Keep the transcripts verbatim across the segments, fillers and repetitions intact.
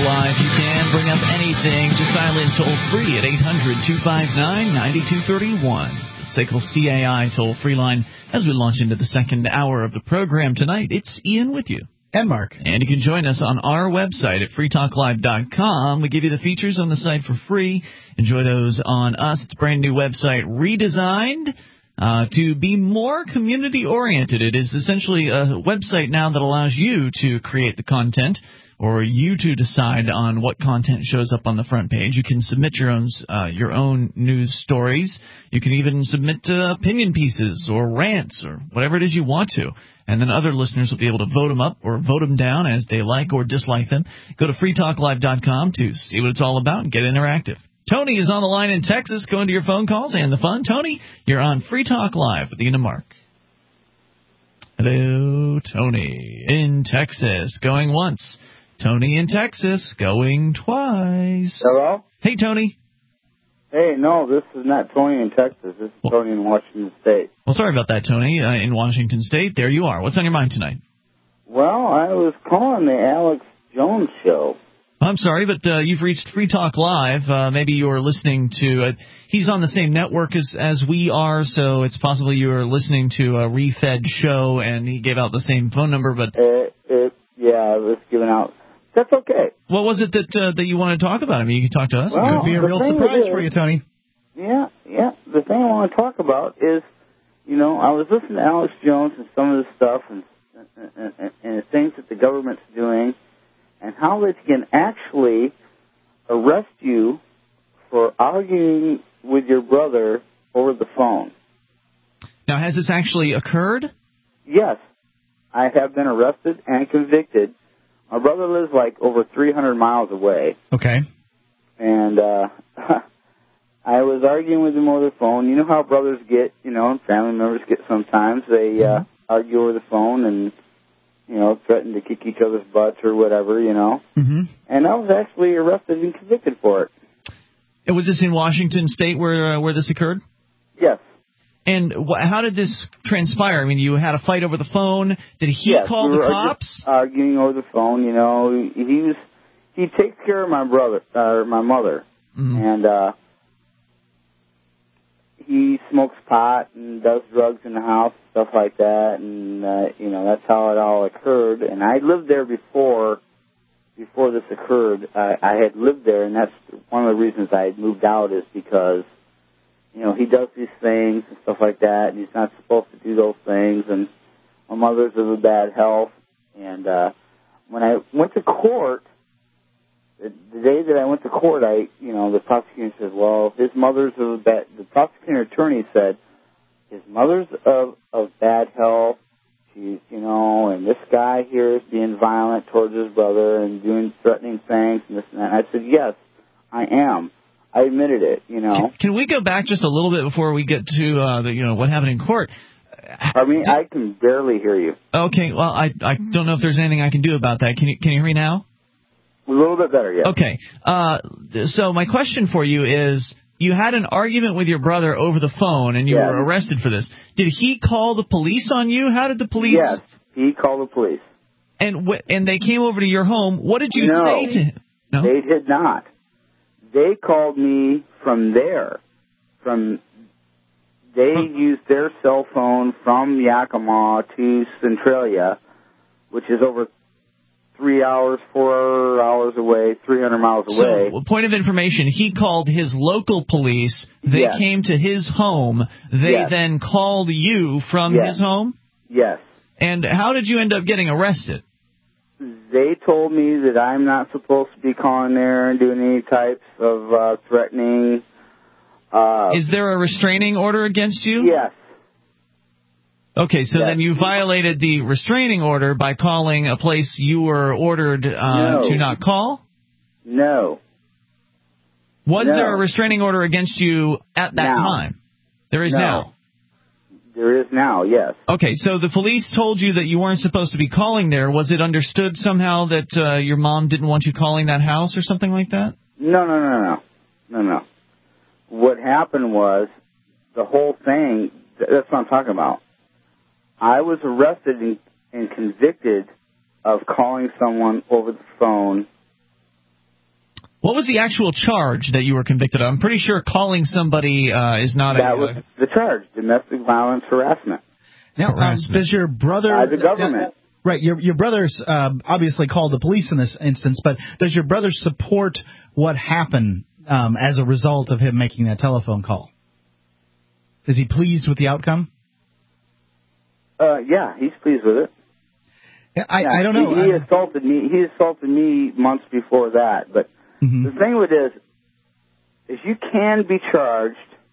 Live. You can bring up anything. Just dial in toll-free at eight hundred, two five nine, nine two three one. The S A C L C A I toll-free line as we launch into the second hour of the program tonight. It's Ian with you. And Mark. And you can join us on our website at free talk live dot com. We give you the features on the site for free. Enjoy those on us. It's a brand new website redesigned uh, to be more community-oriented. It is essentially a website now that allows you to create the content, or you to decide on what content shows up on the front page. You can submit your own uh, your own news stories. You can even submit uh, opinion pieces or rants or whatever it is you want to. And then other listeners will be able to vote them up or vote them down as they like or dislike them. Go to free talk live dot com to see what it's all about and get interactive. Tony is on the line in Texas, going to your phone calls and the fun. Tony, you're on Free Talk Live with Ian and Mark. Hello, Tony in Texas, going once. Tony in Texas, going twice. Hello? Hey, Tony. Hey, no, this is not Tony in Texas. This is well, Tony in Washington State. Well, sorry about that, Tony, uh, in Washington State. There you are. What's on your mind tonight? Well, I was calling the Alex Jones show. I'm sorry, but uh, you've reached Free Talk Live. Uh, maybe you were listening to uh, – he's on the same network as, as we are, so it's possible you were listening to a refed show and he gave out the same phone number. But it, it, yeah, it was given out. That's okay. What was it that uh, that you want to talk about? I mean, you can talk to us. Well, it could be a real surprise is, for you, Tony. Yeah, yeah. The thing I want to talk about is, you know, I was listening to Alex Jones and some of the stuff and, and, and, and the things that the government's doing and how they can actually arrest you for arguing with your brother over the phone. Now, has this actually occurred? Yes. I have been arrested and convicted. My brother lives like over three hundred miles away. Okay. And uh, I was arguing with him over the phone. You know how brothers get, you know, and family members get sometimes. They uh, argue over the phone and, you know, threaten to kick each other's butts or whatever, you know. Mm-hmm. And I was actually arrested and convicted for it. And was this in Washington State where uh, where this occurred? Yes. And wh- how did this transpire? I mean, you had a fight over the phone. Did he yes, call we the were cops? Arguing over the phone, you know. He, he was he takes care of my brother or uh, my mother, mm-hmm. and uh, he smokes pot and does drugs in the house, stuff like that, and uh, you know that's how it all occurred. And I lived there before before this occurred. I, I had lived there, and that's one of the reasons I had moved out is because. You know, he does these things and stuff like that, and he's not supposed to do those things, and my mother's of a bad health. And uh, when I went to court, the, the day that I went to court, I, you know, the prosecutor says, well, his mother's of a bad, the prosecuting attorney said, his mother's of, of bad health, she's, you know, and this guy here is being violent towards his brother and doing threatening things and this and that. And I said, yes, I am. I admitted it, you know. Can, can we go back just a little bit before we get to uh, the, you know, what happened in court? I mean, I can barely hear you. Okay, well, I I don't know if there's anything I can do about that. Can you can you hear me now? A little bit better, yeah. Okay. Uh, so my question for you is, you had an argument with your brother over the phone, and you yes. were arrested for this. Did he call the police on you? How did the police? Yes, he called the police. And wh- and they came over to your home. What did you no, say to him? No, they did not. They called me from there. From they huh. used their cell phone from Yakima to Centralia, which is over three hours, four hours away, three hundred miles away. So, point of information: he called his local police. They yes. came to his home. They yes. then called you from yes. his home. Yes. And how did you end up getting arrested? They told me that I'm not supposed to be calling there and doing any types of uh, threatening. Uh, Is there a restraining order against you? Yes. Okay, so yes. then you violated the restraining order by calling a place you were ordered uh, no. to not call? No. Was no. there a restraining order against you at that now. time? There is no. now. There is now, yes. Okay, so the police told you that you weren't supposed to be calling there. Was it understood somehow that uh, your mom didn't want you calling that house or something like that? No, no, no, no. No, no. What happened was the whole thing, that's what I'm talking about. I was arrested and, and convicted of calling someone over the phone What was the actual charge that you were convicted of? I'm pretty sure calling somebody uh, is not that a... was the charge, domestic violence harassment. Now, um, does your brother... By the government. Uh, right, your your brother's uh, obviously called the police in this instance, but does your brother support what happened um, as a result of him making that telephone call? Is he pleased with the outcome? Uh, yeah, he's pleased with it. I, yeah, I don't know. He, he assaulted me. He assaulted me months before that. But mm-hmm. the thing with it is, is you can be charged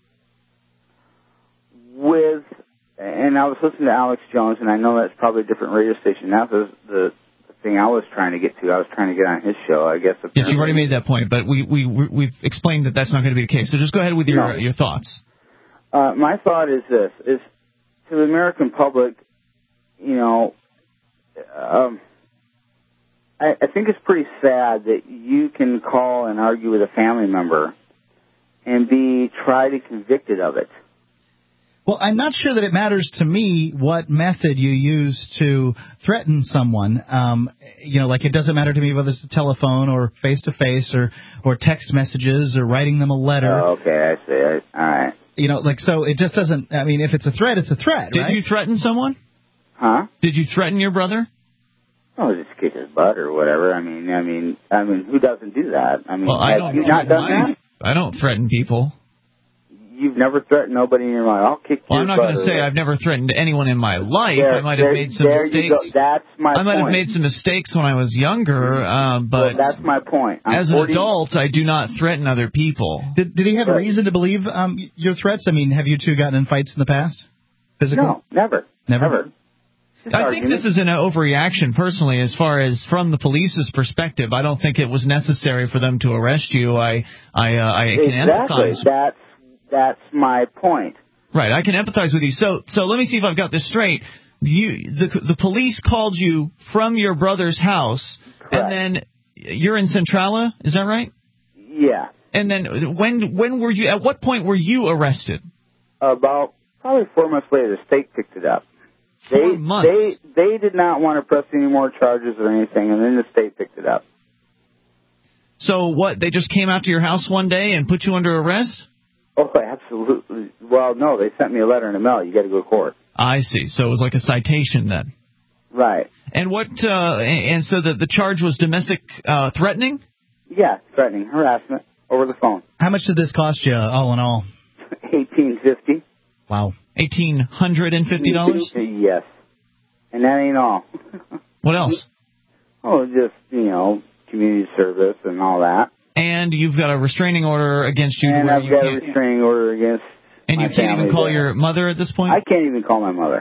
with. And I was listening to Alex Jones, and I know that's probably a different radio station. That was the, the thing I was trying to get to. I was trying to get on his show, I guess. Yes, you've already made that point, but we we we've explained that that's not going to be the case. So just go ahead with your no. your thoughts. Uh, my thought is this: is to the American public, you know, um, I, I think it's pretty sad that you can call and argue with a family member and be tried and convicted of it. Well, I'm not sure that it matters to me what method you use to threaten someone. Um, you know, like it doesn't matter to me whether it's a telephone or face-to-face or, or text messages or writing them a letter. Oh, okay, I see. I, all right. You know, like, so it just doesn't, I mean, if it's a threat, it's a threat, Did right? you threaten someone? Huh? Did you threaten your brother? Oh, just kick his butt or whatever. I mean, I mean, I mean, who doesn't do that? I mean, well, I have don't you not done that? I don't threaten people. You've never threatened nobody in your life. I'll kick well, your I'm not going to say I've never threatened anyone in my life. There, I might have there, made some there mistakes. You go. That's my I might point. have made some mistakes when I was younger, uh, but well, that's my point. I'm as forty an adult, I do not threaten other people. Did, did he have right. a reason to believe um, your threats? I mean, have you two gotten in fights in the past? Physically? No, never. Never? Never. I think this is an overreaction, personally, as far as from the police's perspective. I don't think it was necessary for them to arrest you. I, I, uh, I exactly. can empathize. That's that's my point. Right, I can empathize with you. So, so let me see if I've got this straight. You, the the police called you from your brother's house, Correct. and then you're in Centrala. Is that right? Yeah. And then when when were you? At what point were you arrested? About probably four months later, the state picked it up. Four they, months. They they did not want to press any more charges or anything, and then the state picked it up. So what? They just came out to your house one day and put you under arrest? Oh, absolutely. Well, no, they sent me a letter in the mail. You got to go to court. I see. So it was like a citation then. Right. And what? Uh, and so the the charge was domestic uh, threatening? Yeah, threatening, harassment over the phone. How much did this cost you, all in all? Eighteen fifty. Wow. Eighteen hundred and fifty dollars. Yes. And that ain't all. What else? Oh, just you know, community service and all that. And you've got a restraining order against you. And where I've you got can't... a restraining order against. And you my can't even call there. your mother at this point? I can't even call my mother.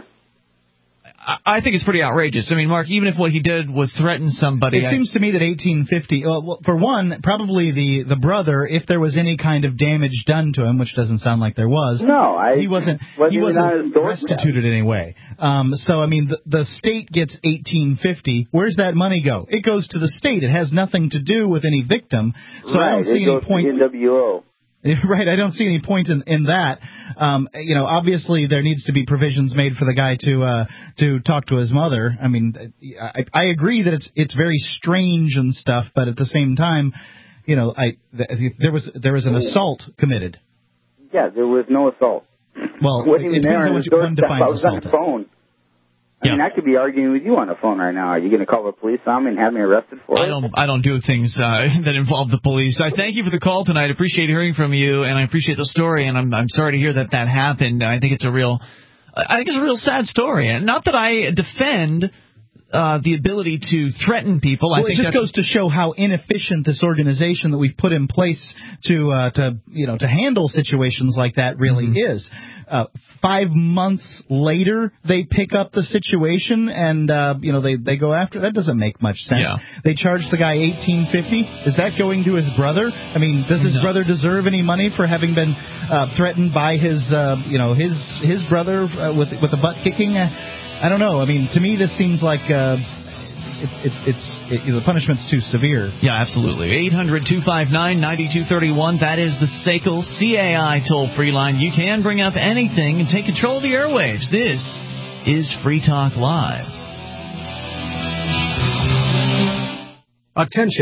I think it's pretty outrageous. I mean, Mark, even if what he did was threaten somebody... It I... seems to me that eighteen fifty... Well, for one, probably the, the brother, if there was any kind of damage done to him, which doesn't sound like there was... No, I... He wasn't, wasn't he wasn't restituted in any way. Um, so, I mean, the, the state gets eighteen fifty. Where's that money go? It goes to the state. It has nothing to do with any victim. So right, I don't see it any goes point... To N W O. Right, I don't see any point in, in that. Um, you know, obviously there needs to be provisions made for the guy to uh, to talk to his mother. I mean, I, I agree that it's it's very strange and stuff, but at the same time, you know, I th- there was there was an assault committed. Yeah, there was no assault. Well, what it depends on what one defines I was on the phone. I Yeah. mean, I could be arguing with you on the phone right now. Are you going to call the police on me and have me arrested for I it? don't. I don't do things uh, that involve the police. I thank you for the call tonight. I appreciate hearing from you, and I appreciate the story. And I'm I'm sorry to hear that that happened. I think it's a real, I think it's a real sad story. And not that I defend uh, the ability to threaten people. Well, I think it just that's, goes to show how inefficient this organization that we've put in place to uh, to you know to handle situations like that really mm-hmm. is. Uh, five months later, they pick up the situation and uh, you know they, they go after. That doesn't make much sense. Yeah. They charge the guy eighteen fifty. Is that going to his brother? I mean, does his no. brother deserve any money for having been uh, threatened by his uh, you know his his brother uh, with with a butt kicking? Uh, I don't know. I mean, to me, this seems like. Uh, It, it, it's it, you know, the punishment's too severe. Yeah, absolutely. eight hundred two five nine nine two three one. That is the S A C L C A I toll-free line. You can bring up anything and take control of the airwaves. This is Free Talk Live. Attention.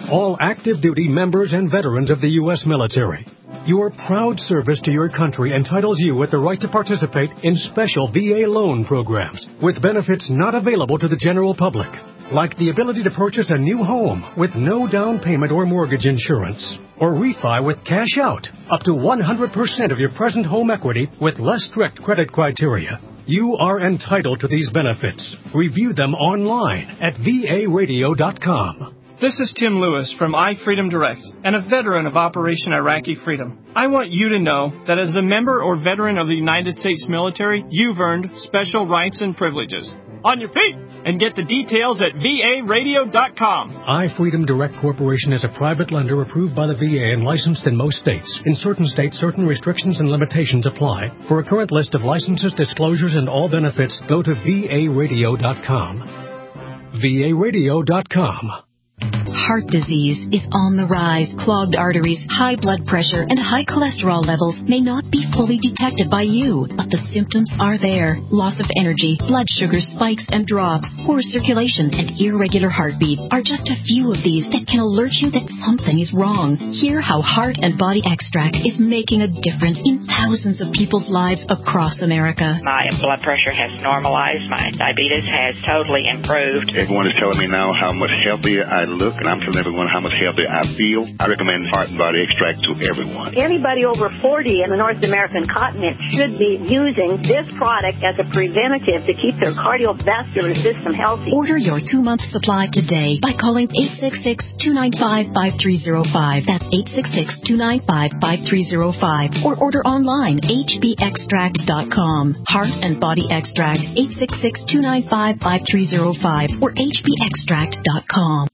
all active duty members and veterans of the U S military. Your proud service to your country entitles you with the right to participate in special V A loan programs with benefits not available to the general public, like the ability to purchase a new home with no down payment or mortgage insurance, or refi with cash out, up to one hundred percent of your present home equity with less strict credit criteria. You are entitled to these benefits. Review them online at V A radio dot com. This is Tim Lewis from iFreedom Direct and a veteran of Operation Iraqi Freedom. I want you to know that as a member or veteran of the United States military, you've earned special rights and privileges. On your feet! And get the details at V A radio dot com. iFreedom Direct Corporation is a private lender approved by the V A and licensed in most states. In certain states, certain restrictions and limitations apply. For a current list of licenses, disclosures, and all benefits, go to V A radio dot com. V A radio dot com. Heart disease is on the rise. Clogged arteries, high blood pressure, and high cholesterol levels may not be fully detected by you, but the symptoms are there. Loss of energy, blood sugar spikes and drops, poor circulation, and irregular heartbeat are just a few of these that can alert you that something is wrong. Hear how Heart and Body Extract is making a difference in thousands of people's lives across America. My blood pressure has normalized. My diabetes has totally improved. Everyone is telling me now how much healthier I look, and I'm telling everyone how much healthier I feel. I recommend Heart and Body Extract to everyone. Anybody over forty in the North American continent should be using this product as a preventative to keep their cardiovascular system healthy. Order your two-month supply today by calling eight six six, two nine five, five three zero five. That's eight six six, two nine five, five three zero five. Or order online, H B extract dot com. Heart and Body Extract, eight six six, two nine five, five three zero five or H B extract dot com.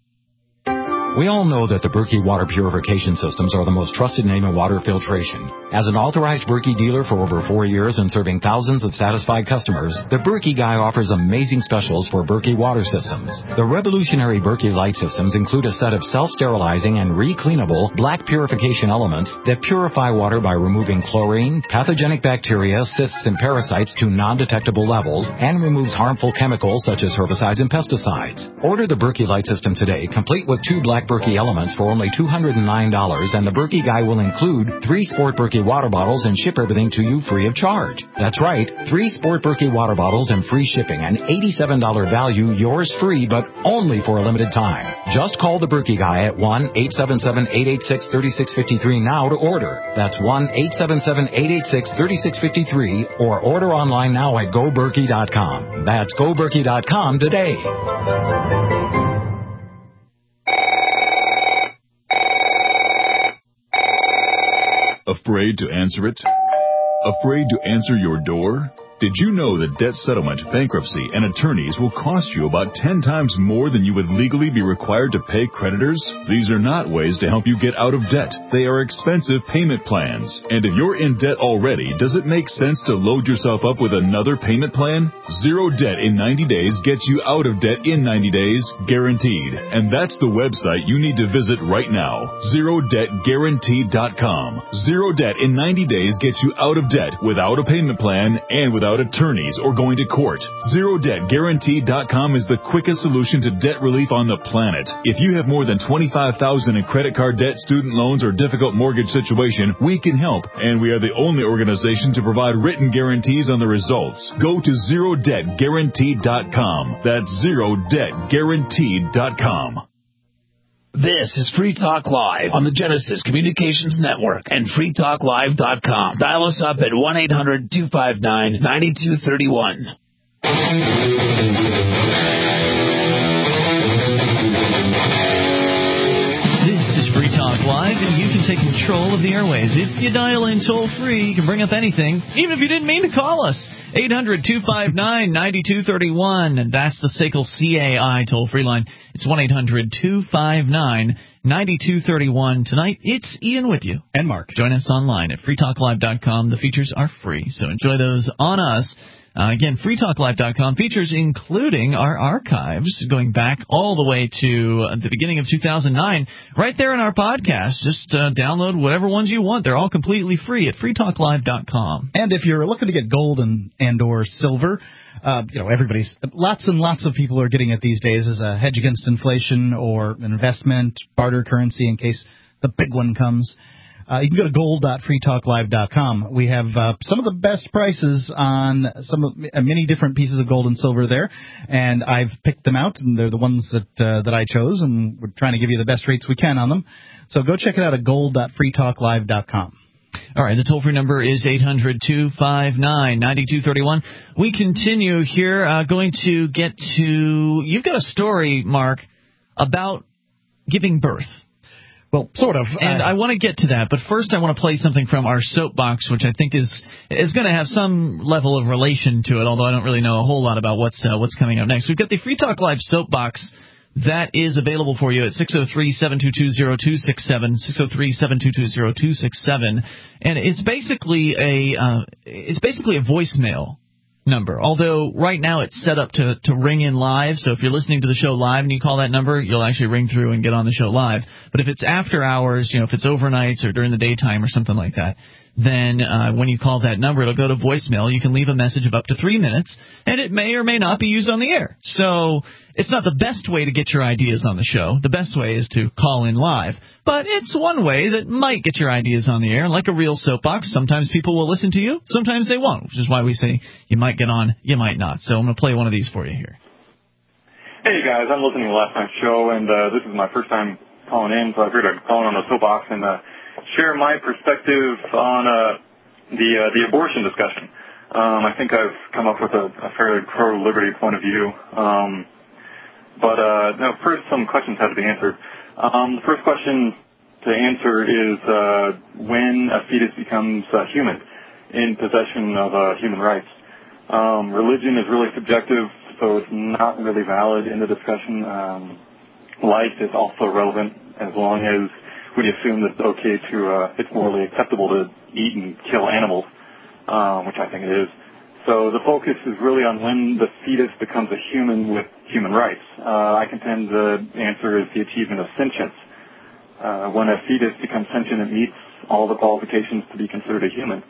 We all know that the Berkey water purification systems are the most trusted name in water filtration. As an authorized Berkey dealer for over four years and serving thousands of satisfied customers, the Berkey Guy offers amazing specials for Berkey water systems. The revolutionary Berkey Light systems include a set of self-sterilizing and re-cleanable black purification elements that purify water by removing chlorine, pathogenic bacteria, cysts, and parasites to non-detectable levels, and removes harmful chemicals such as herbicides and pesticides. Order the Berkey Light system today, complete with two black Berkey elements for only two hundred nine dollars, and the Berkey Guy will include three Sport Berkey water bottles and ship everything to you free of charge. That's right, three Sport Berkey water bottles and free shipping, an eighty-seven dollars value, yours free, but only for a limited time. Just call the Berkey Guy at one eight seven seven, eight eight six, three six five three now to order. That's one eight seven seven, eight eight six, three six five three, or order online now at go berkey dot com. That's go berkey dot com today. Afraid to answer it? Afraid to answer your door? Did you know that debt settlement, bankruptcy, and attorneys will cost you about ten times more than you would legally be required to pay creditors? These are not ways to help you get out of debt. They are expensive payment plans. And if you're in debt already, does it make sense to load yourself up with another payment plan? Zero debt in ninety days gets you out of debt in ninety days, guaranteed. And that's the website you need to visit right now, zero debt guaranteed dot com. Zero debt in ninety days gets you out of debt without a payment plan and without attorneys or going to court. zero debt guaranteed dot com is the quickest solution to debt relief on the planet. If you have more than twenty-five thousand dollars in credit card debt, student loans, or difficult mortgage situation, we can help, and we are the only organization to provide written guarantees on the results. Go to zero debt guaranteed dot com. That's zero debt guaranteed dot com. This is Free Talk Live on the Genesis Communications Network and free talk live dot com. Dial us up at one eight hundred, two five nine, nine two three one. This is Free Talk Live, and you can take control of the airwaves. If you dial in toll-free, you can bring up anything, even if you didn't mean to call us. eight hundred, two five nine, nine two three one, and that's the S A C L C A I toll-free line. It's one eight hundred, two five nine, nine two three one. Tonight, it's Ian with you. And Mark. Join us online at free talk live dot com. The features are free, so enjoy those on us. Uh, again, free talk live dot com, features including our archives going back all the way to the beginning of two thousand nine, right there in our podcast. Just uh, download whatever ones you want. They're all completely free at free talk live dot com. And if you're looking to get gold and, and or silver, uh, you know, everybody's, lots and lots of people are getting it these days as a hedge against inflation or an investment, barter currency in case the big one comes. Uh, you can go to gold dot free talk live dot com. We have uh, some of the best prices on some of uh, many different pieces of gold and silver there, and I've picked them out, and they're the ones that uh, that I chose, and we're trying to give you the best rates we can on them. So go check it out at gold dot free talk live dot com. All right, the toll-free number is eight hundred two five nine nine two three one. We continue here, uh, going to get to, you've got a story, Mark, about giving birth. Well, sort of. And uh, I want to get to that, but first I want to play something from our soapbox, which I think is is going to have some level of relation to it, although I don't really know a whole lot about what's uh, what's coming up next. We've got the Free Talk Live soapbox that is available for you at six oh three, seven two two, oh two six seven, six oh three, seven two two, oh two six seven, and it's basically a uh, it's basically a voicemail number, although right now it's set up to, to ring in live, so if you're listening to the show live and you call that number, you'll actually ring through and get on the show live. But if it's after hours, you know, if it's overnights or during the daytime or something like that, then uh, when you call that number, it'll go to voicemail. You can leave a message of up to three minutes, and it may or may not be used on the air. So it's not the best way to get your ideas on the show. The best way is to call in live. But it's one way that might get your ideas on the air. Like a real soapbox, sometimes people will listen to you, sometimes they won't, which is why we say you might get on, you might not. So I'm going to play one of these for you here. Hey, guys, I'm listening to last night's show, and uh, this is my first time calling in, so I figured I'd call in on the soapbox and uh, share my perspective on uh, the uh, the abortion discussion. Um, I think I've come up with a, a fairly pro-liberty point of view. Um, but uh, no, first, some questions have to be answered. Um, the first question to answer is uh, when a fetus becomes uh, human, in possession of uh, human rights. Um, religion is really subjective, so it's not really valid in the discussion. Um, life is also relevant as long as we assume that it's okay to, uh, it's morally acceptable to eat and kill animals, um, which I think it is. So the focus is really on when the fetus becomes a human with human rights. Uh, I contend the answer is the achievement of sentience. Uh, when a fetus becomes sentient, it meets all the qualifications to be considered a human.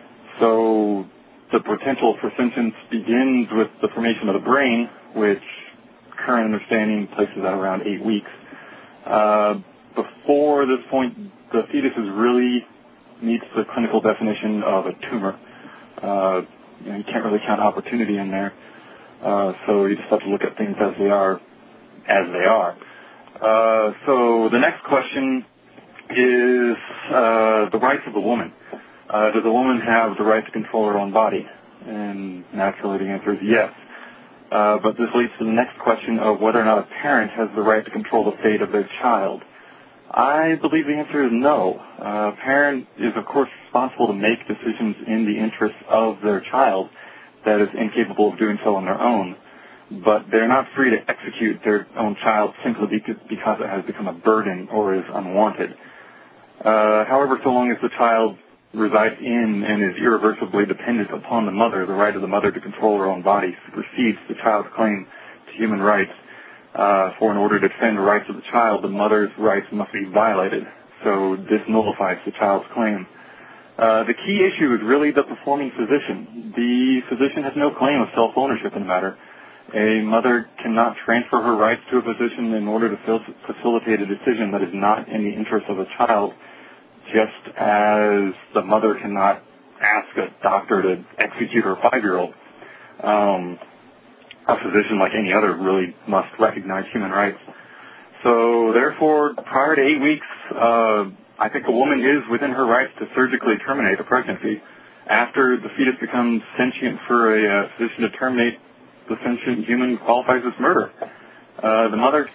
So the potential for sentience begins with the formation of the brain, which current understanding places at around eight weeks. Uh, before this point, the fetus is really meets the clinical definition of a tumor. Uh, you know, you can't really count opportunity in there, uh, so you just have to look at things as they are, as they are. Uh, so the next question is uh, the rights of the woman. Uh, does a woman have the right to control her own body? And naturally the answer is yes. Uh, but this leads to the next question of whether or not a parent has the right to control the fate of their child. I believe the answer is no. Uh, a parent is, of course, responsible to make decisions in the interests of their child that is incapable of doing so on their own. But they're not free to execute their own child simply because it has become a burden or is unwanted. Uh, however, so long as the child resides in and is irreversibly dependent upon the mother, the right of the mother to control her own body supersedes the child's claim to human rights. Uh, for in order to defend the rights of the child, the mother's rights must be violated. So this nullifies the child's claim. Uh, the key issue is really the performing physician. The physician has no claim of self-ownership in the matter. A mother cannot transfer her rights to a physician in order to facilitate a decision that is not in the interest of a child, just as the mother cannot ask a doctor to execute her five-year-old. Um, a physician, like any other, really must recognize human rights. So, therefore, prior to eight weeks, uh, I think a woman is within her rights to surgically terminate a pregnancy. After the fetus becomes sentient, for a uh, physician to terminate the sentient human qualifies as murder. Uh, the mother...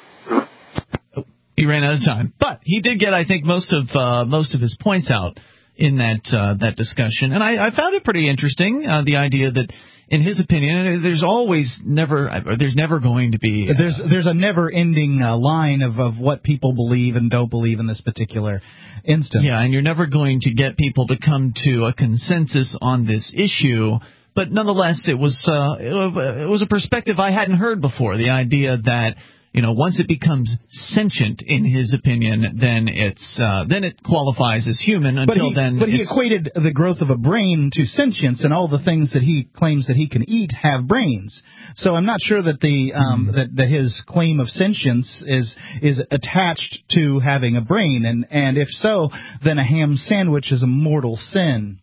He ran out of time, but he did get, I think, most of uh, most of his points out in that uh, that discussion, and I, I found it pretty interesting. Uh, the idea that, in his opinion, there's always never, there's never going to be uh, there's there's a never-ending uh, line of of what people believe and don't believe in this particular instance. Yeah, and you're never going to get people to come to a consensus on this issue but nonetheless, it was uh, it was a perspective I hadn't heard before. The idea that, you know, once it becomes sentient, in his opinion, then it's uh, then it qualifies as human. Until but he, then, but he equated the growth of a brain to sentience, and all the things that he claims that he can eat have brains. So I'm not sure that the um, mm. that, that his claim of sentience is is attached to having a brain, and and if so, then a ham sandwich is a mortal sin.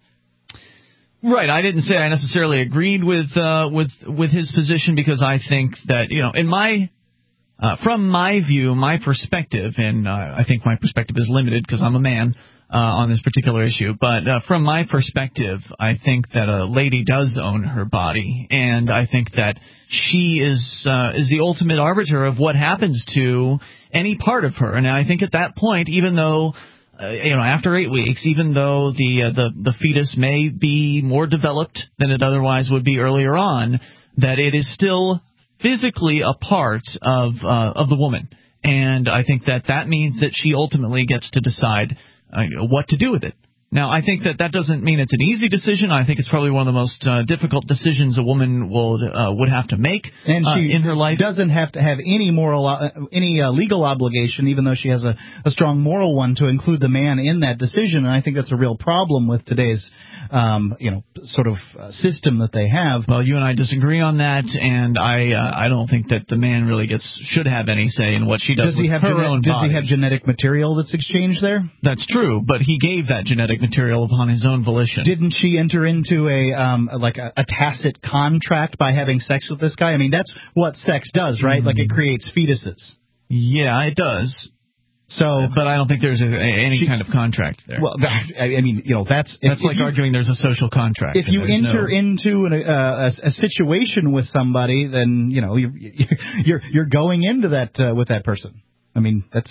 Right. I didn't say I necessarily agreed with uh, with with his position, because I think that, you know, in my Uh, from my view, my perspective, and uh, I think my perspective is limited because I'm a man uh, on this particular issue, but uh, from my perspective, I think that a lady does own her body, and I think that she is uh, is the ultimate arbiter of what happens to any part of her. And I think at that point, even though, uh, you know, after eight weeks, even though the, uh, the the fetus may be more developed than it otherwise would be earlier on, that it is still physically a part of uh, of the woman, and I think that that means that she ultimately gets to decide uh, what to do with it. Now, I think that that doesn't mean it's an easy decision. I think it's probably one of the most uh, difficult decisions a woman will uh, would have to make and she uh, in her life. Doesn't have to have any moral, uh, any uh, legal obligation, even though she has a, a strong moral one, to include the man in that decision. And I think that's a real problem with today's, um, you know, sort of uh, system that they have. Well, you and I disagree on that, and I uh, I don't think that the man really gets should have any say in what she does, does with he have her gene- own Does body. he have genetic material that's exchanged there? That's true, but he gave that genetic material upon his own volition. Didn't she enter into a um like a, a tacit contract by having sex with this guy? I mean, that's what sex does, right? Mm-hmm. Like it creates fetuses. Yeah, it does. So, but I don't think there's a, a, any she, kind of contract there. Well, I mean, you know, that's that's if, like if you, arguing there's a social contract. If you enter no... into an, uh, a, a situation with somebody, then you know you're you're, you're going into that uh, with that person. I mean, that's.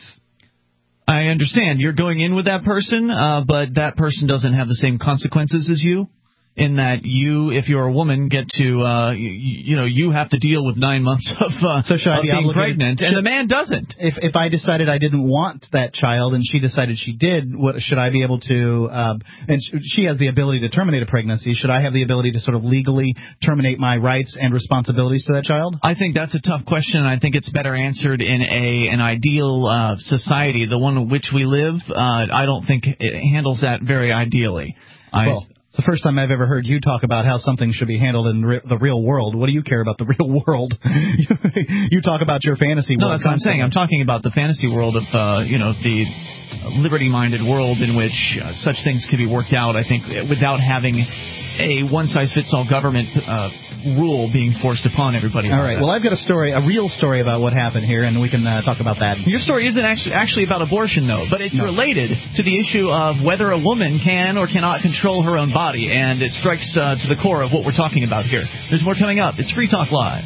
I understand. You're going in with that person, uh, but that person doesn't have the same consequences as you, in that you, if you're a woman, get to, uh, you, you know, you have to deal with nine months of, uh, so should I of be being obligated? pregnant, and should, the man doesn't. If if I decided I didn't want that child and she decided she did, what should I be able to, uh, and she has the ability to terminate a pregnancy, should I have the ability to sort of legally terminate my rights and responsibilities to that child? I think that's a tough question, and I think it's better answered in a an ideal uh, society, the one in which we live. Uh, I don't think it handles that very ideally. I, well, it's the first time I've ever heard you talk about how something should be handled in re- the real world. What do you care about the real world? You talk about your fantasy no, world. No, that's what I'm saying. I'm talking about the fantasy world of, uh, you know, the liberty-minded world in which uh, such things can be worked out, I think, without having a one-size-fits-all government uh, rule being forced upon everybody. All right. That. Well, I've got a story, a real story about what happened here, and we can uh, talk about that. Your story isn't actually actually about abortion, though, but it's no. related to the issue of whether a woman can or cannot control her own body, and it strikes uh, to the core of what we're talking about here. There's more coming up. It's Free Talk Live.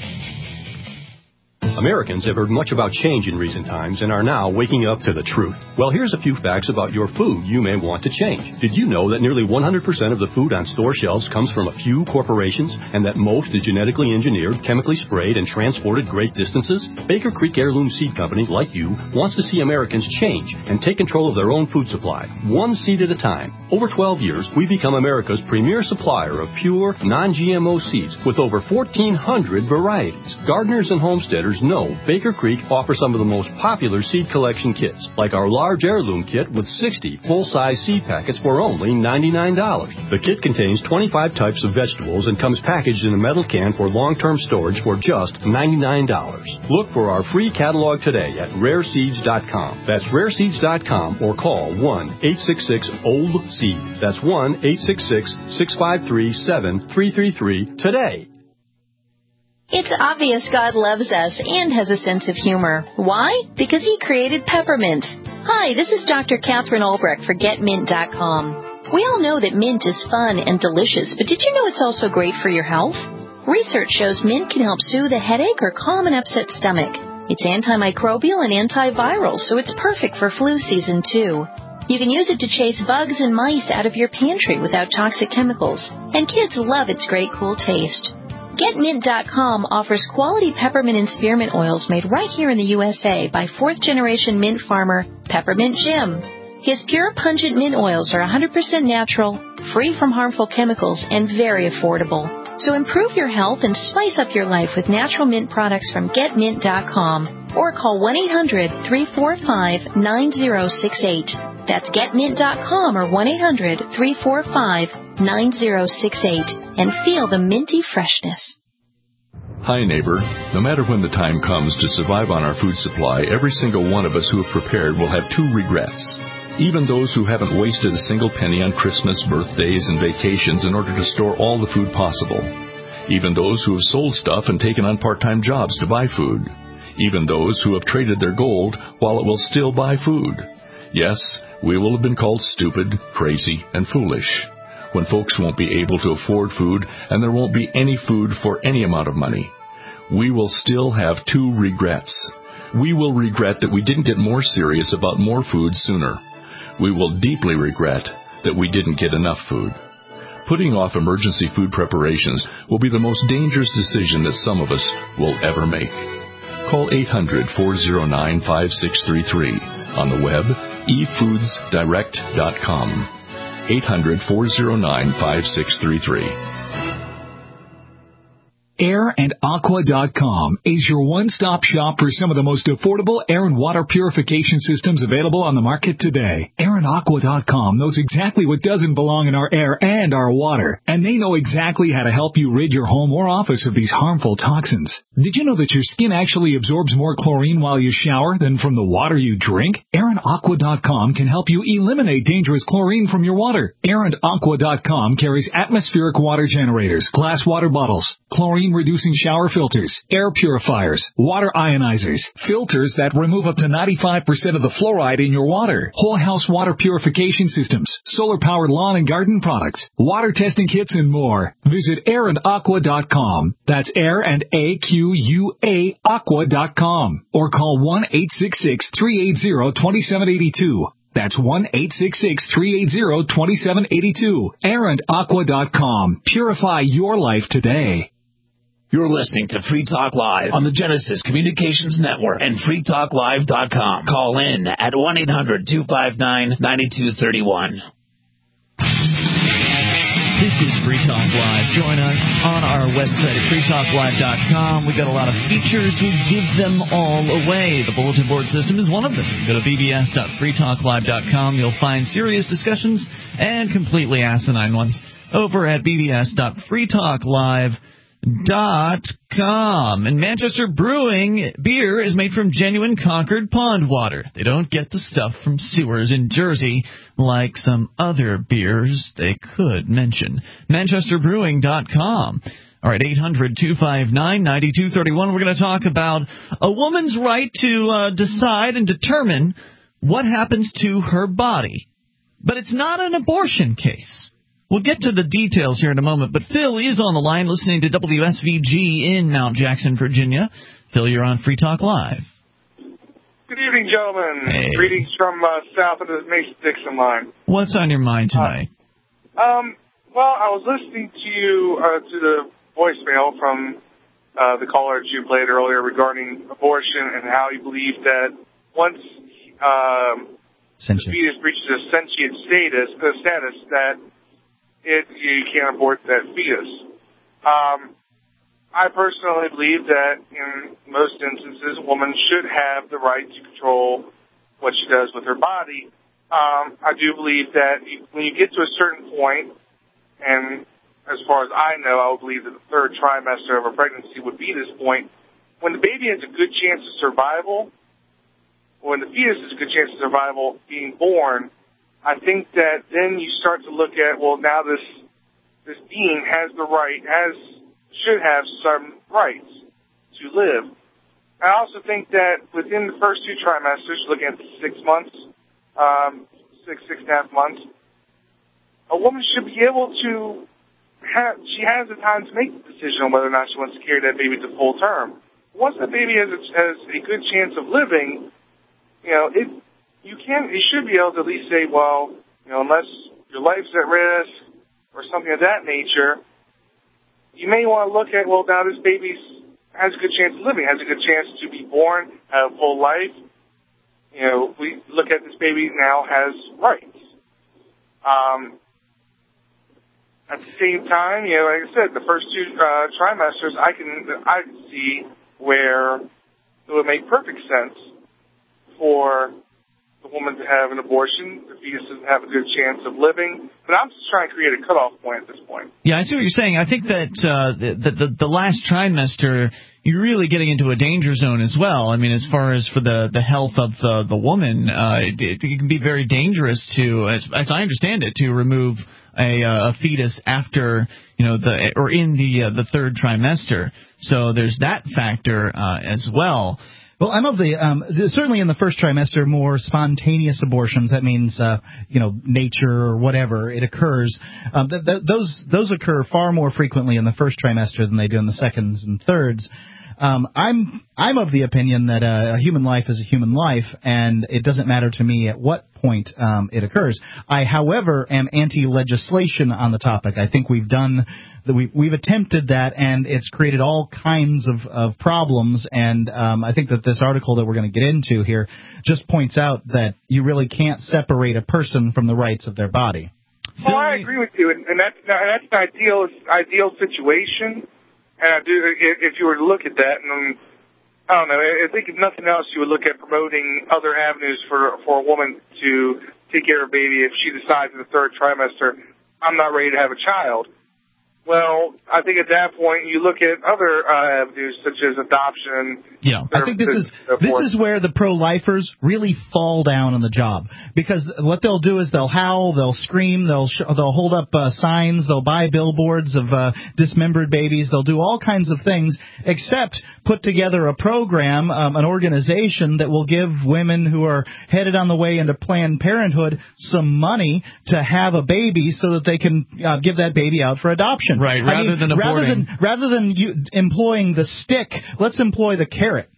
Americans have heard much about change in recent times and are now waking up to the truth. Well, here's a few facts about your food you may want to change. Did you know that nearly one hundred percent of the food on store shelves comes from a few corporations, and that most is genetically engineered, chemically sprayed, and transported great distances? Baker Creek Heirloom Seed Company, like you, wants to see Americans change and take control of their own food supply, one seed at a time. Over twelve years, we've become America's premier supplier of pure, non-G M O seeds with over fourteen hundred varieties. Gardeners and homesteaders know Baker Creek offers some of the most popular seed collection kits, like our large heirloom kit with sixty full-size seed packets for only ninety-nine dollars. The kit contains twenty-five types of vegetables and comes packaged in a metal can for long-term storage for just ninety-nine dollars. Look for our free catalog today at rare seeds dot com. That's rare seeds dot com, or call one eight six six old seeds. That's one eight six six, six five three, seven three three three today. It's obvious God loves us and has a sense of humor. Why? Because He created peppermint. Hi, this is Doctor Catherine Albrecht for Get Mint dot com. We all know that mint is fun and delicious, but did you know it's also great for your health? Research shows mint can help soothe a headache or calm an upset stomach. It's antimicrobial and antiviral, so it's perfect for flu season too. You can use it to chase bugs and mice out of your pantry without toxic chemicals, and kids love its great cool taste. Get Mint dot com offers quality peppermint and spearmint oils made right here in the U S A by fourth-generation mint farmer Peppermint Jim. His pure pungent mint oils are one hundred percent natural, free from harmful chemicals, and very affordable. So improve your health and spice up your life with natural mint products from get mint dot com or call one eight hundred three four five nine zero six eight. That's get mint dot com or one eight hundred three four five nine zero six eight and feel the minty freshness. Hi, neighbor. No matter when the time comes to survive on our food supply, every single one of us who have prepared will have two regrets. Even those who haven't wasted a single penny on Christmas, birthdays, and vacations in order to store all the food possible. Even those who have sold stuff and taken on part-time jobs to buy food. Even those who have traded their gold while it will still buy food. Yes, we will have been called stupid, crazy, and foolish when folks won't be able to afford food and there won't be any food for any amount of money. We will still have two regrets. We will regret that we didn't get more serious about more food sooner. We will deeply regret that we didn't get enough food. Putting off emergency food preparations will be the most dangerous decision that some of us will ever make. Call eight hundred four oh nine five six three three. On the web, e foods direct dot com. eight hundred four oh nine five six three three. air and aqua dot com is your one-stop shop for some of the most affordable air and water purification systems available on the market today. air and aqua dot com knows exactly what doesn't belong in our air and our water, and they know exactly how to help you rid your home or office of these harmful toxins. Did you know that your skin actually absorbs more chlorine while you shower than from the water you drink? air and aqua dot com can help you eliminate dangerous chlorine from your water. air and aqua dot com carries atmospheric water generators, glass water bottles, chlorine reducing shower filters, air purifiers, water ionizers, filters that remove up to ninety-five percent of the fluoride in your water, whole house water purification systems, solar powered lawn and garden products, water testing kits, and more. Visit air and aqua dot com. That's air and A Q U A aqua dot com or call one eight six six three eight zero two seven eight two. That's one eight six six three eight zero two seven eight two. air and aqua dot com. Purify your life today. You're listening to Free Talk Live on the Genesis Communications Network and free talk live dot com. Call in at one eight hundred two five nine nine two three one. This is Free Talk Live. Join us on our website at free talk live dot com. We've got a lot of features. We give them all away. The bulletin board system is one of them. Go to b b s dot free talk live dot com. You'll find serious discussions and completely asinine ones over at b b s dot free talk live dot com. And Manchester Brewing beer is made from genuine Concord pond water. They don't get the stuff from sewers in Jersey like some other beers they could mention. manchester brewing dot com. All right, eight hundred two five nine nine two three one. We're going to talk about a woman's right to uh, decide and determine what happens to her body. But it's not an abortion case. We'll get to the details here in a moment, but Phil is on the line listening to W S V G in Mount Jackson, Virginia. Phil, you're on Free Talk Live. Good evening, gentlemen. Hey. Greetings from uh, south of the Mason-Dixon line. What's on your mind tonight? Uh, um, well, I was listening to you, uh, to the voicemail from uh, the caller that you played earlier regarding abortion and how you believe that once um, the fetus reaches a sentient status, the status that It, you can't abort that fetus. Um, I personally believe that in most instances, a woman should have the right to control what she does with her body. Um, I do believe that when you get to a certain point, and as far as I know, I would believe that the third trimester of a pregnancy would be this point, when the baby has a good chance of survival, when the fetus has a good chance of survival being born, I think that then you start to look at, well, now this this being has the right, has should have some rights to live. I also think that within the first two trimesters, looking at the six months, um, six, six and a half months, a woman should be able to have, she has the time to make the decision on whether or not she wants to carry that baby to full term. Once that baby has a, has a good chance of living, you know, it, You can, you should be able to at least say, well, you know, unless your life's at risk or something of that nature, you may want to look at, well, now this baby has a good chance of living, has a good chance to be born, have a full life. You you know, we look at this baby now has rights. Um, at the same time, you know, like I said, the first two uh, trimesters, I can I can see where it would make perfect sense for the woman to have an abortion. The fetus doesn't have a good chance of living. But I'm just trying to create a cutoff point at this point. Yeah, I see what you're saying. I think that uh, the, the the last trimester, you're really getting into a danger zone as well. I mean, as far as for the, the health of the, the woman, uh, it, it can be very dangerous to, as, as I understand it, to remove a, uh, a fetus after, you know, the or in the uh, the third trimester. So there's that factor uh, as well. Well, I'm of the um, certainly in the first trimester, more spontaneous abortions. That means, uh, you know, nature or whatever it occurs. Um, th- th- those those occur far more frequently in the first trimester than they do in the seconds and thirds. Um, I'm I'm of the opinion that uh, a human life is a human life, and it doesn't matter to me at what point um, it occurs. I, however, am anti-legislation on the topic. I think we've done that. We've, we've attempted that, and it's created all kinds of, of problems. And um, I think that this article that we're going to get into here just points out that you really can't separate a person from the rights of their body. Well, I agree with you, and, and that's that's an ideal ideal situation. And I do, if you were to look at that, and I don't know, I think if nothing else, you would look at promoting other avenues for for a woman to take care of a baby if she decides in the third trimester, I'm not ready to have a child. Well, I think at that point you look at other uh, avenues such as adoption. Yeah, I think this is this is where the pro-lifers really fall down on the job, because what they'll do is they'll howl, they'll scream, they'll sh- they'll hold up uh, signs, they'll buy billboards of uh, dismembered babies, they'll do all kinds of things except put together a program, um, an organization that will give women who are headed on the way into Planned Parenthood some money to have a baby so that they can uh, give that baby out for adoption. Right, rather I mean, than rather aborting. than rather than you employing the stick, let's employ the carrot.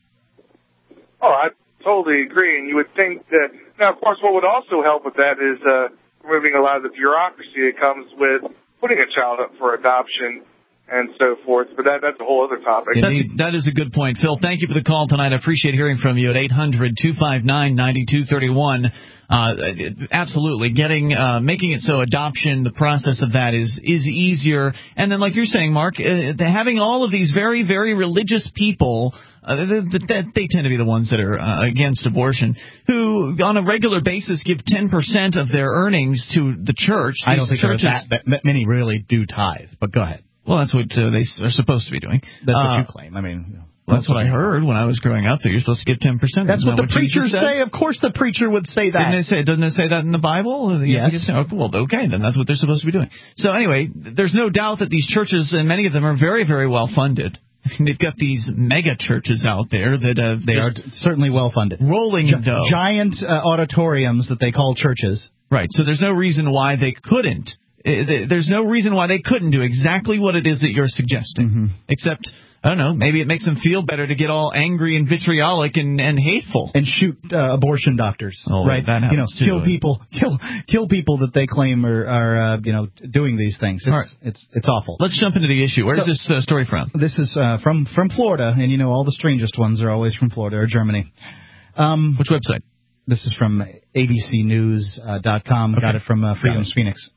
Oh, I totally agree. And you would think that now, of course, what would also help with that is uh, removing a lot of the bureaucracy that comes with putting a child up for adoption and so forth. But that that's a whole other topic. That's, that is a good point, Phil. Thank you for the call tonight. I appreciate hearing from you at eight hundred two five nine nine two three one. Uh, absolutely, getting uh, making it so adoption, the process of that is is easier. And then, like you're saying, Mark, uh, having all of these very very religious people. Uh, they, they tend to be the ones that are uh, against abortion, who on a regular basis give ten percent of their earnings to the church. I don't think churches, that, that many really do tithe, but go ahead. Well, that's what uh, they are supposed to be doing. That's uh, what you claim. I mean, you know, well, that's, that's what, what I heard when I was growing up, that you're supposed to give ten percent. That's what that the what preachers say. Of course the preacher would say that. Didn't it say, doesn't it say that in the Bible? Yes. Oh, well, okay, then that's what they're supposed to be doing. So anyway, there's no doubt that these churches, and many of them are very, very well funded. They've got these mega churches out there that uh, they are t- certainly well funded, rolling Gi- dough, giant uh, auditoriums that they call churches. Right. So there's no reason why they couldn't. Uh, there's no reason why they couldn't do exactly what it is that you're suggesting, mm-hmm. except. I don't know, maybe it makes them feel better to get all angry and vitriolic and, and hateful. And shoot uh, abortion doctors, oh, right? That you know, too, kill people, kill kill people that they claim are, are uh, you know, doing these things. It's, right. it's it's awful. Let's jump into the issue. Where's so, this uh, story from? This is uh, from, from Florida, and you know all the strangest ones are always from Florida or Germany. Um, Which website? This is from A B C News dot com. Okay. Got it from uh, Freedom's Phoenix.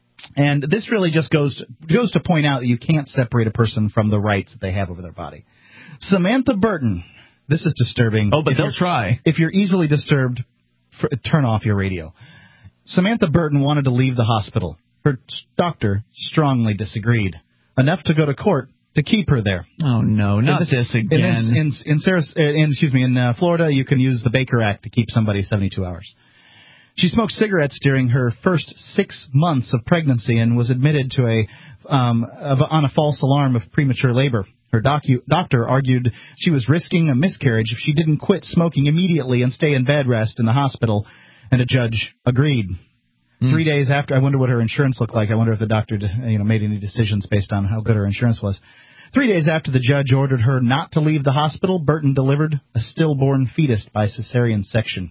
And this really just goes goes to point out that you can't separate a person from the rights that they have over their body. Samantha Burton. This is disturbing. Oh, but if they'll try. If you're easily disturbed, for, turn off your radio. Samantha Burton wanted to leave the hospital. Her doctor strongly disagreed, enough to go to court to keep her there. Oh, no, not this, this again. In, in, in, Saras, in, excuse me, in uh, Florida, you can use the Baker Act to keep somebody seventy-two hours. She smoked cigarettes during her first six months of pregnancy and was admitted to a um, of, on a false alarm of premature labor. Her docu- doctor argued she was risking a miscarriage if she didn't quit smoking immediately and stay in bed rest in the hospital, and a judge agreed. Mm. Three days after, I wonder what her insurance looked like. I wonder if the doctor you know, made any decisions based on how good her insurance was. Three days after the judge ordered her not to leave the hospital, Burton delivered a stillborn fetus by cesarean section.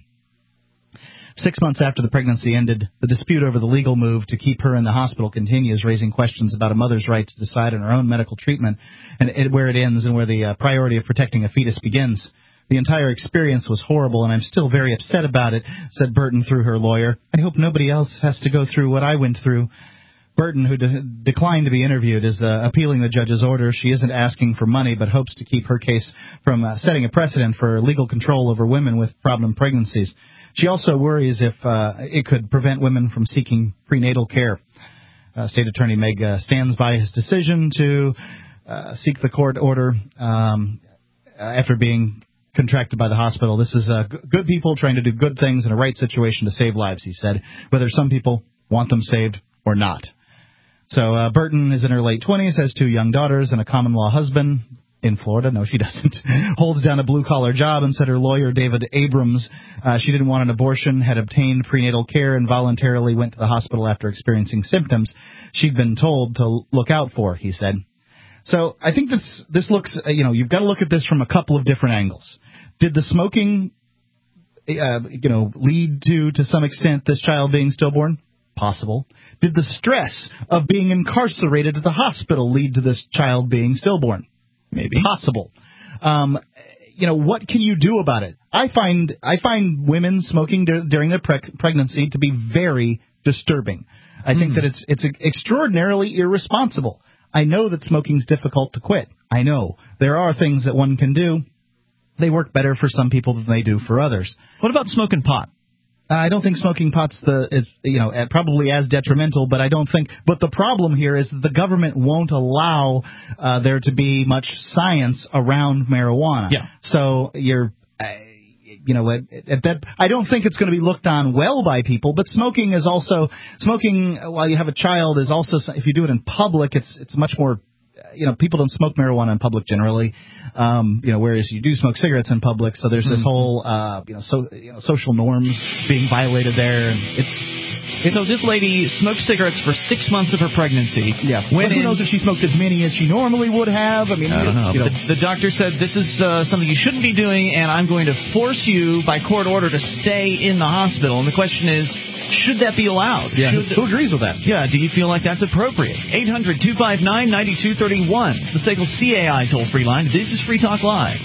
Six months after the pregnancy ended, the dispute over the legal move to keep her in the hospital continues, raising questions about a mother's right to decide on her own medical treatment and it, where it ends and where the uh, priority of protecting a fetus begins. The entire experience was horrible, and I'm still very upset about it, said Burton through her lawyer. I hope nobody else has to go through what I went through. Burton, who de- declined to be interviewed, is uh, appealing the judge's order. She isn't asking for money, but hopes to keep her case from uh, setting a precedent for legal control over women with problem pregnancies. She also worries if uh, it could prevent women from seeking prenatal care. Uh, State Attorney Meg uh, stands by his decision to uh, seek the court order um, after being contracted by the hospital. This is uh, g- good people trying to do good things in a right situation to save lives, he said, whether some people want them saved or not. So uh, Burton is in her late twenties, has two young daughters and a common-law husband in Florida. No, she doesn't. Holds down a blue-collar job, and said her lawyer, David Abrams, uh, she didn't want an abortion, had obtained prenatal care, and voluntarily went to the hospital after experiencing symptoms she'd been told to look out for, he said. So I think this, this looks, uh, you know, you've got to look at this from a couple of different angles. Did the smoking, uh, you know, lead to, to some extent, this child being stillborn? Possible. Did the stress of being incarcerated at the hospital lead to this child being stillborn? Maybe. Possible. Um, you know, what can you do about it? I find I find women smoking dur- during their pre- pregnancy to be very disturbing. I mm. think that it's it's extraordinarily irresponsible. I know that smoking's difficult to quit. I know. There are things that one can do. They work better for some people than they do for others. What about smoking pot? Uh, I don't think smoking pot's the is you know probably as detrimental, but I don't think. But the problem here is that the government won't allow uh, there to be much science around marijuana. Yeah. So you're, uh, you know, at, at that I don't think it's going to be looked on well by people. But smoking is also smoking while you have a child is also, if you do it in public, it's it's much more. You know, people don't smoke marijuana in public generally, um, you know, whereas you do smoke cigarettes in public. So there's this mm-hmm. whole, uh, you know, so you know, social norms being violated there, and it's. it's so this lady smoked cigarettes for six months of her pregnancy. Yeah. Well, who knows if she smoked as many as she normally would have? I mean, I don't know. You know. The, the doctor said this is uh, something you shouldn't be doing, and I'm going to force you by court order to stay in the hospital. And the question is, should that be allowed? Yeah, Should, who agrees with that? Yeah, do you feel like that's appropriate? eight hundred two five nine nine two three one. It's the SACL C A I toll-free line. This is Free Talk Live.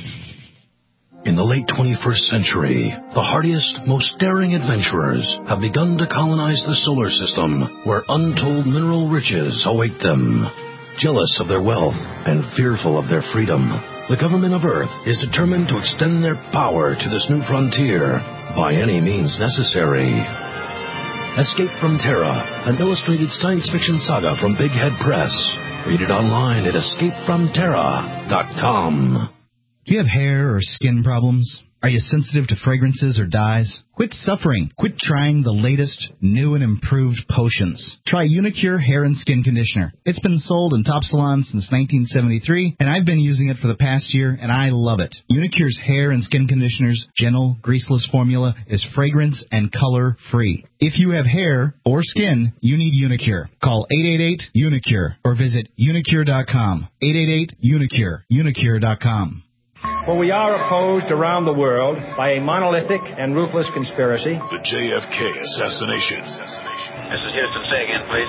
In the late twenty-first century, the hardiest, most daring adventurers have begun to colonize the solar system, where untold mineral riches await them. Jealous of their wealth and fearful of their freedom, the government of Earth is determined to extend their power to this new frontier by any means necessary. Escape from Terra, an illustrated science fiction saga from Big Head Press. Read it online at escape from terra dot com. Do you have hair or skin problems? Are you sensitive to fragrances or dyes? Quit suffering. Quit trying the latest, new and improved potions. Try Unicure Hair and Skin Conditioner. It's been sold in top salons since nineteen seventy-three, and I've been using it for the past year, and I love it. Unicure's hair and skin conditioner's gentle, greaseless formula is fragrance and color-free. If you have hair or skin, you need Unicure. Call eight eight eight UNICURE or visit unicure dot com. eight eight eight UNICURE. unicure dot com. For we are opposed around the world by a monolithic and ruthless conspiracy. The J F K assassination. This is Houston. Say again, please.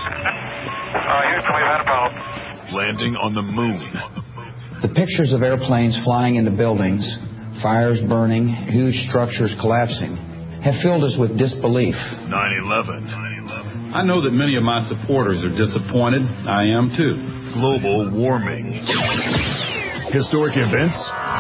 Uh, Houston, we've had a problem. Landing on the moon. The pictures of airplanes flying into buildings, fires burning, huge structures collapsing, have filled us with disbelief. nine eleven. I know that many of my supporters are disappointed. I am too. Global warming. Historic events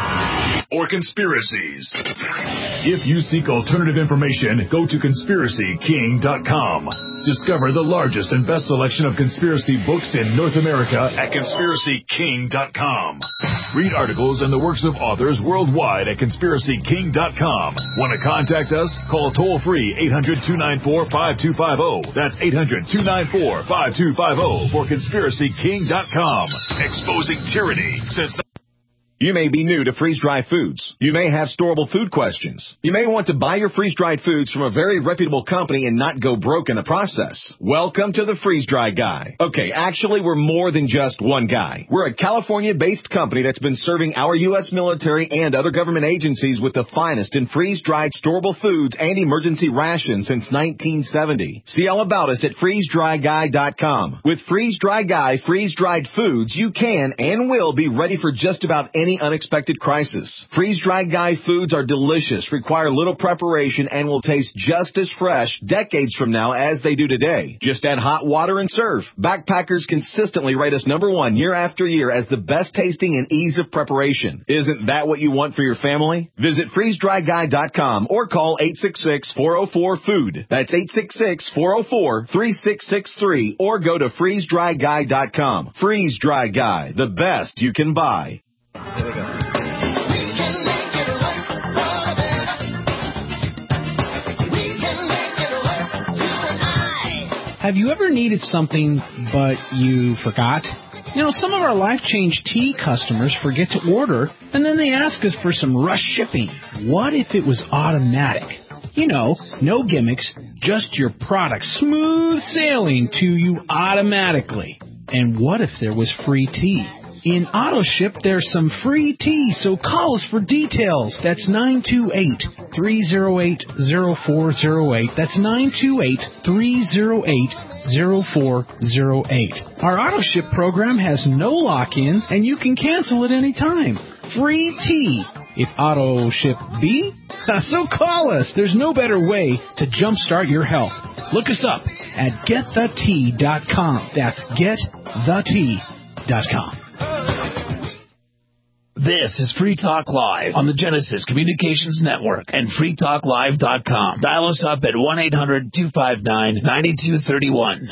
or conspiracies. If you seek alternative information, go to conspiracy king dot com. Discover the largest and best selection of conspiracy books in North America at conspiracy king dot com. Read articles and the works of authors worldwide at conspiracy king dot com. Want to contact us? Call toll-free eight hundred two nine four five two five zero. That's eight hundred two nine four five two five zero for conspiracy king dot com. Exposing tyranny since... You may be new to freeze-dried foods. You may have storable food questions. You may want to buy your freeze-dried foods from a very reputable company and not go broke in the process. Welcome to the Freeze-Dry Guy. Okay, actually, we're more than just one guy. We're a California-based company that's been serving our U S military and other government agencies with the finest in freeze-dried storable foods and emergency rations since nineteen seventy. See all about us at freeze dry guy dot com. With Freeze-Dry Guy freeze-dried foods, you can and will be ready for just about any any unexpected crisis. Freeze-dried Guy foods are delicious, require little preparation, and will taste just as fresh decades from now as they do today. Just add hot water and serve. Backpackers consistently rate us number one year after year as the best tasting and ease of preparation. Isn't that what you want for your family? Visit freeze dry guy dot com or call eight six six, four oh four, food. That's eight six six, four oh four, three six six three or go to freeze dry guy dot com. Freeze Dry Guy, the best you can buy. There we go. Have you ever needed something but you forgot? You know, some of our Life Change Tea customers forget to order, and then they ask us for some rush shipping. What if it was automatic? You know, no gimmicks, just your product smooth sailing to you automatically. And what if there was free tea? In AutoShip, there's some free tea, so call us for details. That's nine two eight, three oh eight, oh four oh eight. That's nine two eight, three oh eight, oh four oh eight. Our AutoShip program has no lock-ins, and you can cancel at any time. Free tea. If AutoShip be, so call us. There's no better way to jumpstart your health. Look us up at get the tea dot com. That's get the tea dot com. This is Free Talk Live on the Genesis Communications Network and free talk live dot com. Dial us up at one eight hundred, two five nine, nine two three one.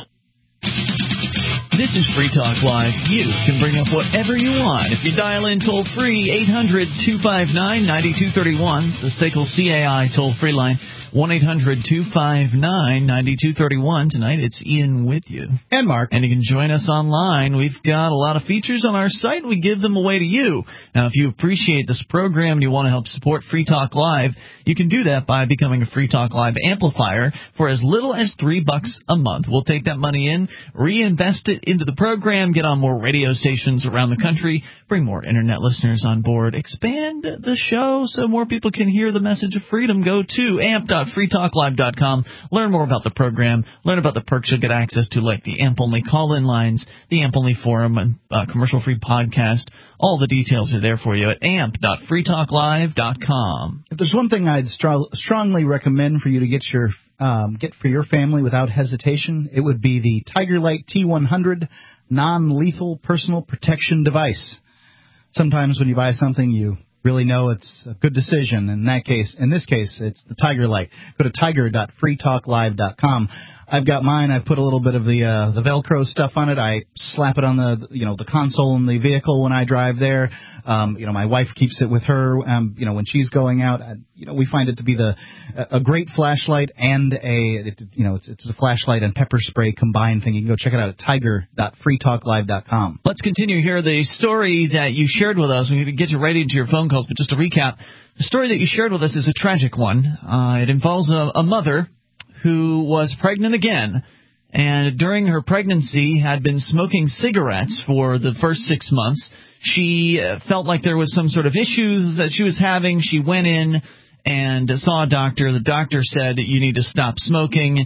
This is Free Talk Live. You can bring up whatever you want. If you dial in toll-free, eight hundred, two five nine, nine two three one, the S A C L C A I toll-free line, one eight hundred, two five nine, nine two three one. Tonight, it's Ian with you. And Mark. And you can join us online. We've got a lot of features on our site. We give them away to you. Now, if you appreciate this program and you want to help support Free Talk Live, you can do that by becoming a Free Talk Live amplifier for as little as three bucks a month. We'll take that money in, reinvest it into the program, get on more radio stations around the country, bring more internet listeners on board, expand the show so more people can hear the message of freedom. Go to amp dot free talk live dot com. Learn more about the program. Learn about the perks you'll get access to, like the AMP-only call-in lines, the AMP-only forum, and uh, commercial-free podcast. All the details are there for you at amp dot free talk live dot com. If there's one thing I'd stro- strongly recommend for you to get your um, get for your family without hesitation, it would be the Tiger Light T one hundred non-lethal personal protection device. Sometimes when you buy something, you really know it's a good decision. In that case, in this case, it's the Tiger Light. Go to tiger dot free talk live dot com. I've got mine. I've put a little bit of the uh, the Velcro stuff on it. I slap it on the you know the console in the vehicle when I drive there. Um, you know, my wife keeps it with her. Um, you know, when she's going out, I, you know, we find it to be the a great flashlight and a it, you know it's it's a flashlight and pepper spray combined thing. You can go check it out at tiger dot free talk live dot com. Let's continue here. The story that you shared with us. We can get you right into your phone calls, but just to recap, the story that you shared with us is a tragic one. Uh, it involves a, a mother who was pregnant again, and during her pregnancy had been smoking cigarettes for the first six months. She felt like there was some sort of issue that she was having. She went in and saw a doctor. The doctor said, you need to stop smoking.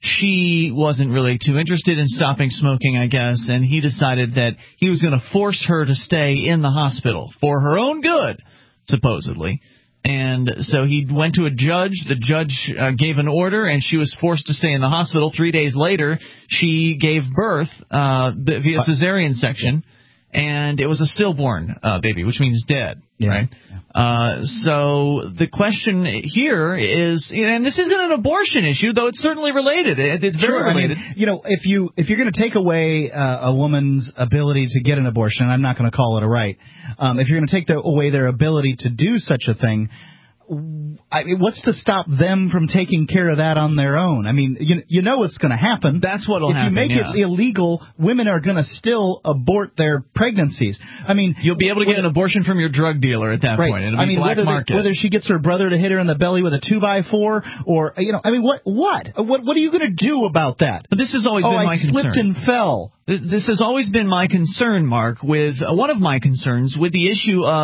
She wasn't really too interested in stopping smoking, I guess, and he decided that he was going to force her to stay in the hospital for her own good, supposedly. And so he went to a judge. The judge uh, gave an order, and she was forced to stay in the hospital. Three days later, she gave birth uh, via cesarean section, and it was a stillborn uh, baby, which means dead, yeah. right? Yeah. Uh, so the question here is, and this isn't an abortion issue, though it's certainly related. It, it's very sure, related. I mean, you know, if you if you're going to take away uh, a woman's ability to get an abortion, I'm not going to call it a right. Um, if you're going to take the, away their ability to do such a thing, I mean, what's to stop them from taking care of that on their own? I mean, you, you know what's going to happen. That's what'll if happen. If you make yeah. it illegal, women are going to still abort their pregnancies. I mean, you'll be able to get an abortion from your drug dealer at that right. point. It'll I be mean, black whether, market. They, whether she gets her brother to hit her in the belly with a two by four, or you know, I mean, what, what, what, what are you going to do about that? But this has always oh, been I my concern. slipped and fell. This, this has always been my concern, Mark. With uh, one of my concerns with the issue of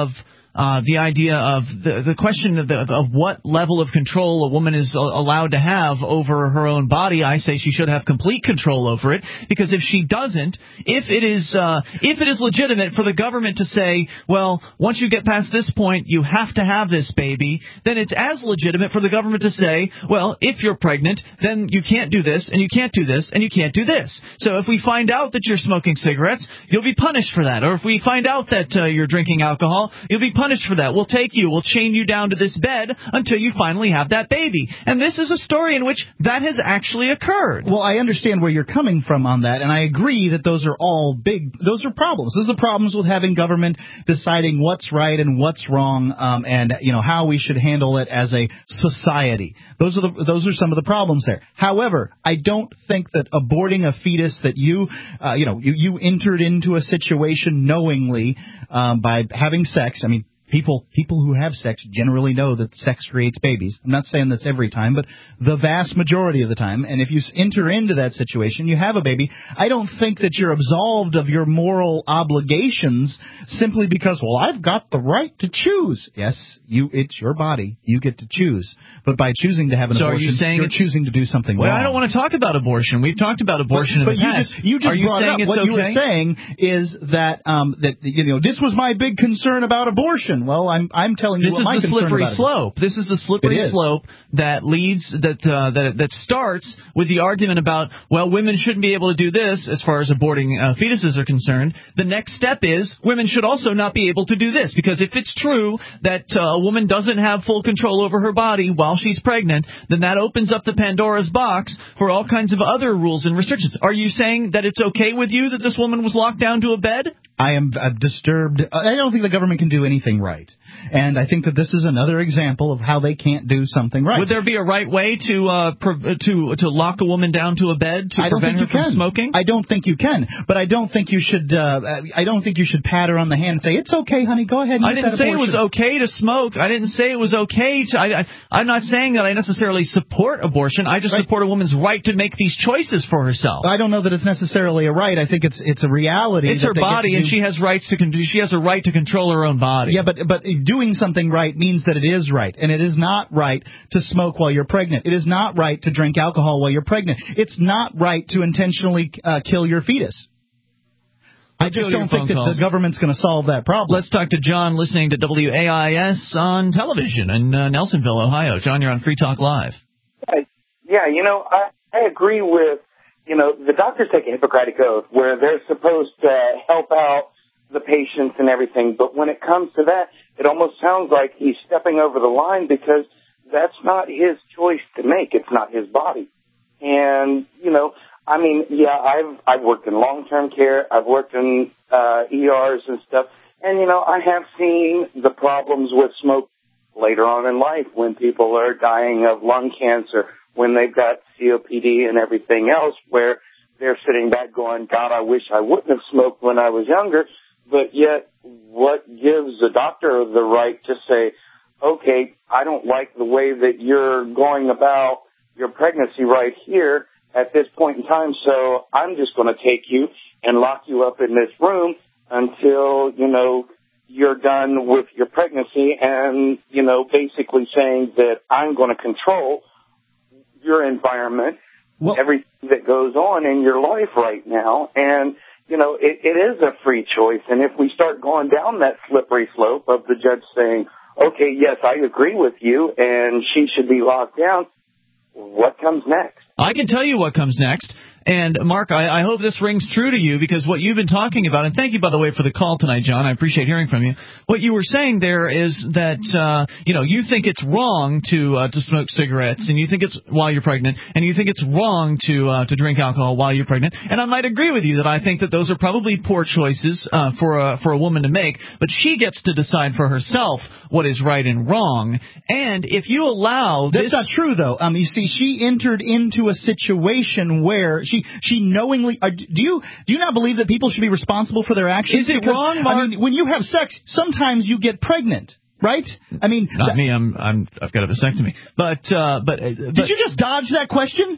Uh, the idea of the, the question of, the, of what level of control a woman is allowed to have over her own body, I say she should have complete control over it, because if she doesn't, if it is uh, if it is legitimate for the government to say, well, once you get past this point, you have to have this baby, then it's as legitimate for the government to say, well, if you're pregnant, then you can't do this, and you can't do this, and you can't do this. So if we find out that you're smoking cigarettes, you'll be punished for that. Or if we find out that uh, you're drinking alcohol, you'll be punished for that. We'll take you. We'll chain you down to this bed until you finally have that baby. And this is a story in which that has actually occurred. Well, I understand where you're coming from on that, and I agree that those are all big, those are problems. Those are the problems with having government deciding what's right and what's wrong, um, and, you know, how we should handle it as a society. Those are the, those are some of the problems there. However, I don't think that aborting a fetus that you, uh, you know, you, you entered into a situation knowingly, um, by having sex. I mean, People people who have sex generally know that sex creates babies. I'm not saying that's every time, but the vast majority of the time. And if you enter into that situation, you have a baby, I don't think that you're absolved of your moral obligations simply because, well, I've got the right to choose. Yes, you. It's your body. You get to choose. But by choosing to have an so abortion, are you saying you're it's, choosing to do something well, wrong. I don't want to talk about abortion. We've talked about abortion but, in the but past. You just, you just are you brought saying up it's what okay? you were saying is that um, that you know this was my big concern about abortion. Well, I'm I'm telling you this what my is the concern slippery about slope. It. This is the slippery slope that leads that uh, that that starts with the argument about, well, women shouldn't be able to do this as far as aborting uh, fetuses are concerned. The next step is women should also not be able to do this, because if it's true that uh, a woman doesn't have full control over her body while she's pregnant, then that opens up the Pandora's box for all kinds of other rules and restrictions. Are you saying that it's okay with you that this woman was locked down to a bed? I am uh, disturbed. I don't think the government can do anything right. And I think that this is another example of how they can't do something right. Would there be a right way to uh, pre- to to lock a woman down to a bed to I don't prevent think her you from can. smoking? I don't think you can. But I don't think you should. Uh, I don't think you should pat her on the hand and say, "It's okay, honey. Go ahead." And I get didn't that say abortion. it was okay to smoke. I didn't say it was okay to. I, I, I'm not saying that I necessarily support abortion. I just right. support a woman's right to make these choices for herself. I don't know that it's necessarily a right. I think it's it's a reality. It's that her they body, get to and do. she has rights to. Con- she has a right to control her own body. Yeah, but but doing something right means that it is right, and it is not right to smoke while you're pregnant. It is not right to drink alcohol while you're pregnant. It's not right to intentionally uh, kill your fetus. I just don't think that calls. the government's going to solve that problem. Let's talk to John, listening to W A I S on television in uh, Nelsonville, Ohio. John, you're on Free Talk Live. Yeah, you know, I, I agree with, you know, the doctors take a Hippocratic oath where they're supposed to help out the patients and everything, but when it comes to that, it almost sounds like he's stepping over the line because that's not his choice to make. It's not his body. And, you know, I mean, yeah, I've I've worked in long-term care. I've worked in uh, E Rs and stuff. And, you know, I have seen the problems with smoke later on in life when people are dying of lung cancer, when they've got C O P D and everything else, where they're sitting back going, God, I wish I wouldn't have smoked when I was younger. But yet, what gives the doctor the right to say, okay, I don't like the way that you're going about your pregnancy right here at this point in time, so I'm just going to take you and lock you up in this room until, you know, you're done with your pregnancy, and, you know, basically saying that I'm going to control your environment, well, everything that goes on in your life right now. And, you know, it, it is a free choice. And if we start going down that slippery slope of the judge saying, okay, yes, I agree with you, and she should be locked down, what comes next? I can tell you what comes next. And, Mark, I, I hope this rings true to you, because what you've been talking about, and thank you, by the way, for the call tonight, John. I appreciate hearing from you. What you were saying there is that, uh, you know, you think it's wrong to uh, to smoke cigarettes, and you think it's while you're pregnant, and you think it's wrong to uh, to drink alcohol while you're pregnant. And I might agree with you that I think that those are probably poor choices uh, for a, for a woman to make, but she gets to decide for herself what is right and wrong. And if you allow That's this... not true, though. Um, you see, she entered into a situation where she she knowingly. Uh, do you do you not believe that people should be responsible for their actions? Is it because, wrong, Mark? I mean, when you have sex, sometimes you get pregnant, right? I mean, not th- me. I'm I'm I've got a vasectomy. But uh, but, uh, did but you just dodge that question?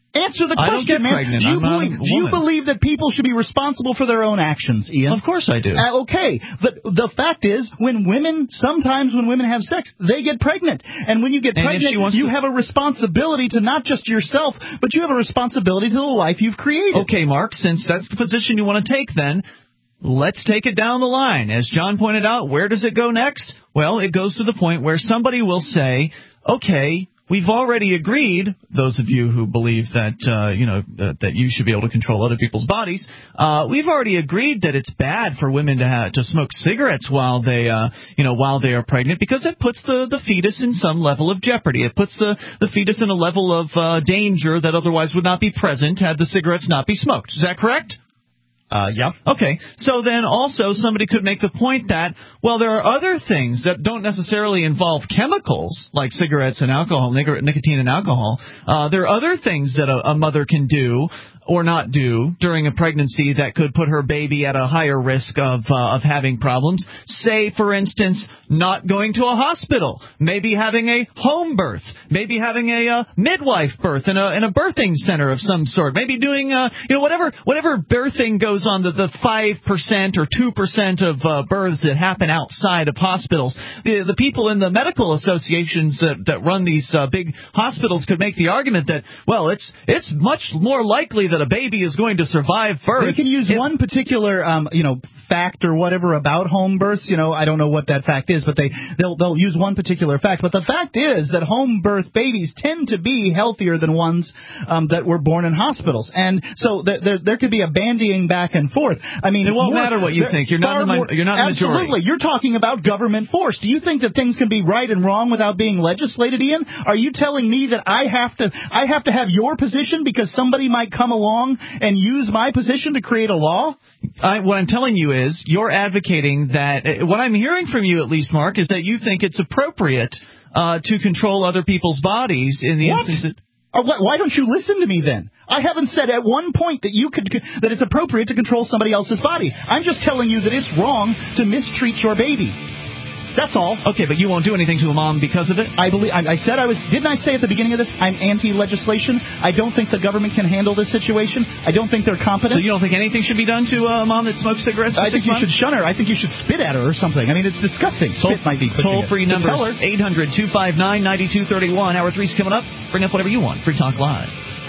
Answer the I don't question, get man. pregnant. Do you, I'm not a believe, do you woman. believe that people should be responsible for their own actions, Ian? Of course I do. Uh, okay, but the fact is, when women, sometimes when women have sex, they get pregnant. And when you get And if pregnant, she wants you to- have a responsibility to not just yourself, but you have a responsibility to the life you've created. Okay, Mark, since that's the position you want to take, then let's take it down the line. As John pointed out, where does it go next? Well, it goes to the point where somebody will say, okay, we've already agreed, those of you who believe that, uh, you know, that, that you should be able to control other people's bodies, uh, we've already agreed that it's bad for women to have, to smoke cigarettes while they, uh, you know, while they are pregnant, because it puts the, the fetus in some level of jeopardy. It puts the, the fetus in a level of uh, danger that otherwise would not be present had the cigarettes not be smoked. Is that correct? Uh, yeah. Okay. So then also somebody could make the point that, well, there are other things that don't necessarily involve chemicals like cigarettes and alcohol, nic- nicotine and alcohol. Uh, there are other things that a, a mother can do or not do during a pregnancy that could put her baby at a higher risk of uh, of having problems. Say, for instance, not going to a hospital, maybe having a home birth, maybe having a uh, midwife birth in a in a birthing center of some sort, maybe doing uh, you know whatever whatever birthing goes on, the the five percent or two percent of uh, births that happen outside of hospitals. The the people in the medical associations that that run these uh, big hospitals could make the argument that, well, it's it's much more likely that a baby is going to survive birth. They can use if, one particular, um, you know, fact or whatever about home births. You know, I don't know what that fact is, but they they'll they'll use one particular fact. But the fact is that home birth babies tend to be healthier than ones um, that were born in hospitals, and so there there, there could be a bandying back and forth. I mean, it won't more, matter what you think. You're not the, more, you're not the majority. Absolutely, you're talking about government force. Do you think that things can be right and wrong without being legislated, Ian? Are you telling me that I have to I have to have your position because somebody might come along and use my position to create a law? I, what I'm telling you is you're advocating that uh, what I'm hearing from you, at least, Mark, is that you think it's appropriate uh, to control other people's bodies in the What? instance that. Or wh- why don't you listen to me then? I haven't said at one point that you could that it's appropriate to control somebody else's body. I'm just telling you that it's wrong to mistreat your baby. That's all. Okay, but you won't do anything to a mom because of it? I believe. I, I said I was. Didn't I say at the beginning of this I'm anti-legislation? I don't think the government can handle this situation. I don't think they're competent. So you don't think anything should be done to a mom that smokes cigarettes for I six think you months? should shun her. I think you should spit at her or something. I mean, it's disgusting. Toll, Spit might be pushing toll free it. But numbers tell her. eight hundred two five nine nine two three one. Hour three's coming up. Bring up whatever you want. Free Talk Live.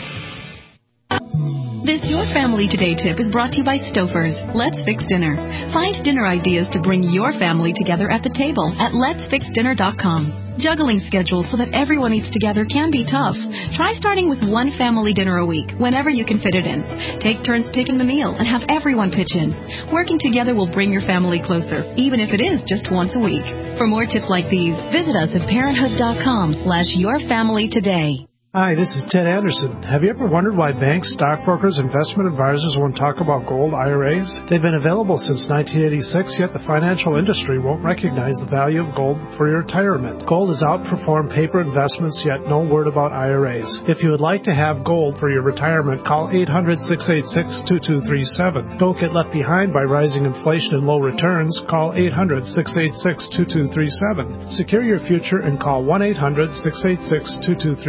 This Your Family Today tip is brought to you by Stouffer's. Let's Fix Dinner. Find dinner ideas to bring your family together at the table at lets fix dinner dot com. Juggling schedules so that everyone eats together can be tough. Try starting with one family dinner a week, whenever you can fit it in. Take turns picking the meal and have everyone pitch in. Working together will bring your family closer, even if it is just once a week. For more tips like these, visit us at parenthood dot com slash your family today. Hi, this is Ted Anderson. Have you ever wondered why banks, stockbrokers, investment advisors won't talk about gold I R As? They've been available since nineteen eighty-six, yet the financial industry won't recognize the value of gold for your retirement. Gold has outperformed paper investments, yet no word about I R As. If you would like to have gold for your retirement, call eight hundred, six eight six, two two three seven. Don't get left behind by rising inflation and low returns. Call eight hundred, six eight six, two two three seven. Secure your future and call one eight hundred, six eight six, two two three seven.